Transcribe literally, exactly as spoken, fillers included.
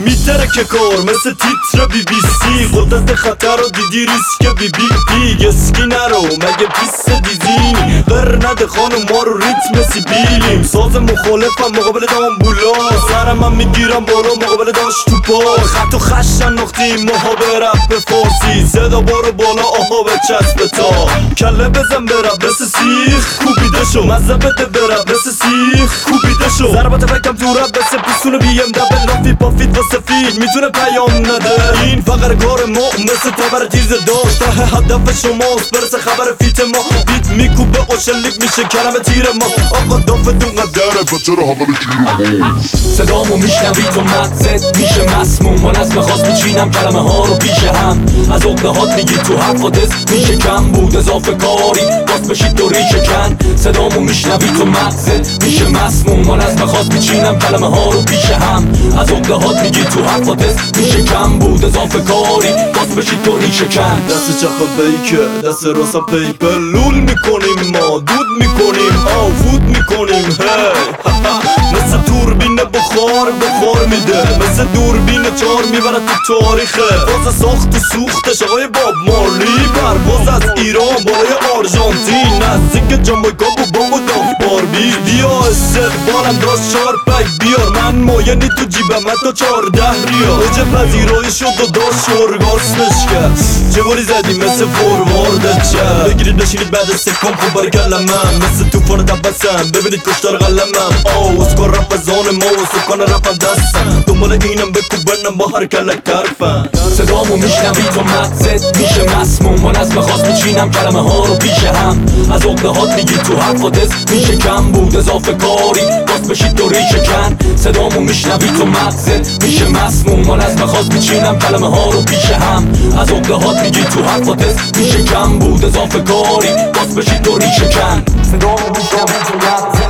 میتره که کار مثل تیتر بی بی سی قدرت خطر رو دیدی ریسک بی بی پی اسکی نرو مگه پیست دیزینی غر نده خانم ما رو ریتم سیبیلیم ساز مخالفم مقابل دامبولا سرم من میگیرم بالا مقابل داشت تو پا خط و خشن نختیم ماها به رپ فارسی صدا بارو بالا آها به چسب تا کله بزن برب مثل سیخ کوبیده شو مزه بده برب مثل سیخ کوبیده شو ضربات فکم تو رب مثل پیستون بی ام دبل لافی پافیت و سفید میتونه پیام نده این فقر کار ما مثل تبر تیز داشت ته هدف شماست برسه خبر فیت ما بیت میکوبه و شلیک میشه کلمه تیر ما آقا دافتون قدره بچه رو حوالی گیر ما صدامو میشنوی تو مغزت میشه مسموم با نظم خاص میچینم کلمه ها رو پیش هم از اقدهات میگی تو حرفات میشه کم بود اضافه کاری باز بشید تو ریشه کن صدامو میشنوی تو مغزت میشه مسموم با نظم خاص میچینم کلمه ها رو پیش هم از اقدهات میگی تو حرفات میشه کم بود اضافه کاری باز بشید تو ریشه کن دست چپ بیکه دست راستم پیپر لول میکنیم ما دود میکنیم آفود میکنیم هی مثل توربین بخار بخار میده مثل دوربین چار میبره تو تاریخه باز ساخت و سوختش آقای باب مارلی پرواز از ایران بالای آرژانتین نزدیک جامایکا و بام و داف باربی بیا استقبالم داشت چار پک بیار من ماینی تو جیبم حتی چارده ریال اوج پذیرایی شد و داشت ارگاسمش کرد چه باری زدی مثل فوروارد چه بگیرید بشینید بعد سکم خوب برکلم من مثل توفان تبسم ببینید کشتار قلمم آو اسکار رپ زان ما و سکان رپم دستم دنبال اینم بکوبنم با هر کلک طرفم صدامو میشنوی تو مغزت میشه مسموم با نظم خاص میچینم کلمه ها رو پیش هم از اقدهات میگی تو حرفات میشه کم بود اضافه کاری باز بشید تو ریشه کن صدامو میشنوی تو مغزت میشه مسموم با نظم خاص میچینم کلمه ها رو پیش هم از اقدهات میگی تو حرفات میشه کم بود اضافه کاری باز بشید تو ریشه کن صدامو میشنوی تو مغزت